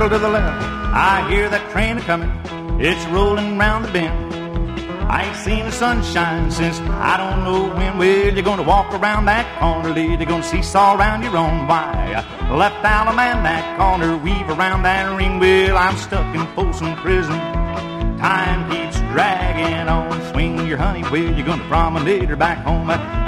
to the left. I hear that train a-coming, it's rolling round the bend. I ain't seen the sunshine since I don't know when. Well, you're gonna walk around that corner, lady, gonna seesaw around your own. Why, left Alabama in that corner, weave around that ring. Well, I'm stuck in Folsom Prison, time keeps dragging on. Swing your honey, well, you're gonna promenade her back home.